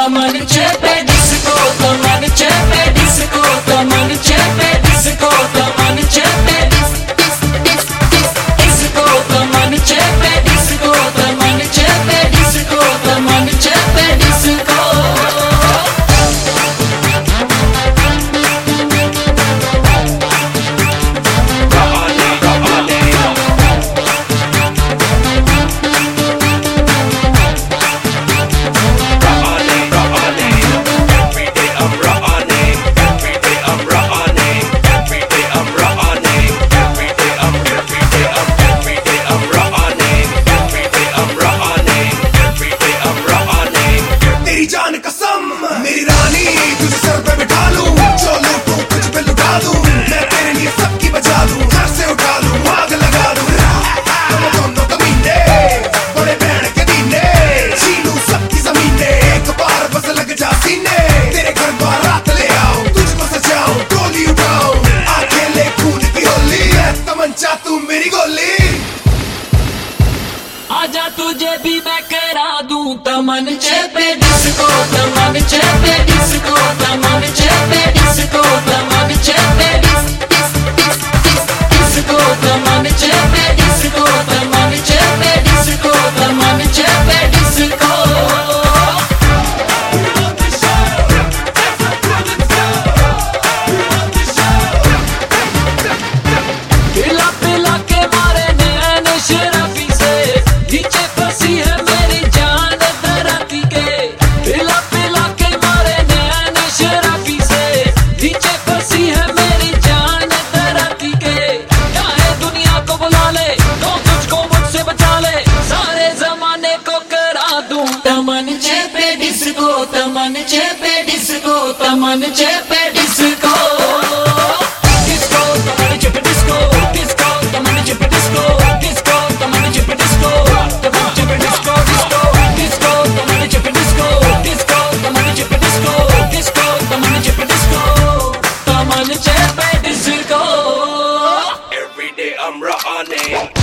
तमन चेपे डिस्को तमन चेपे डिस्को तमन चेपे डिस्को तमन चेपे डिस्को तमन चेपे डिस्को तमन चेपे डिस्को तमन चेपे डिस्को मेरी रानी तुझे सर पे बिठा लूं, जो लूटूं कुछ पे लुटा दूं, मैं तेरे लिए सबकी बचा दूं, घर से उठा लूं, आग लगा दूं, हम दोनों कमीने बड़े बहन के दीने, छीनूं सबकी जमीने, एक बार बस लग जा सीने, तेरे घर बारात ले आऊं, तुझको सजाऊं, टोली उठाऊं, आंखें ले खून की होली, मैं तमंचा तू मेरी गोली, आजा तुझे भी मैं करा दूं तमन चेपे डिस्को तमन चेपे डिस्को तमन चेपे डिस्को तमन चेपे डिस्को तमन चेपे डिस्को तमन चेपे डिस्को तमन चेपे डिस्को पिला पिला के मारे नैन शराबी से नीचे फंसी है मेरी जान धरती के, पिला पिला के मारे नैन शराबी से नीचे फंसी है मेरी जान धरती के, चाहे दुनिया को बुला ले तो तुझको मुझसे बचा ले, सारे जमाने को करा दूं तमन चेपे डिस्को तमन चेपे डिस्को तमन चेपे डिस्को डिस्को तमन चेपे डिस्को डिस्को तमन चेपे डिस्को डिस्को तमन चेपे डिस्को तमन चेपे डिस्को डिस्को डिस्को तमन चेपे डिस्को डिस्को तमन चेपे डिस्को डिस्को तमन चेपे डिस्को तमन चेपे disco every day I'm running.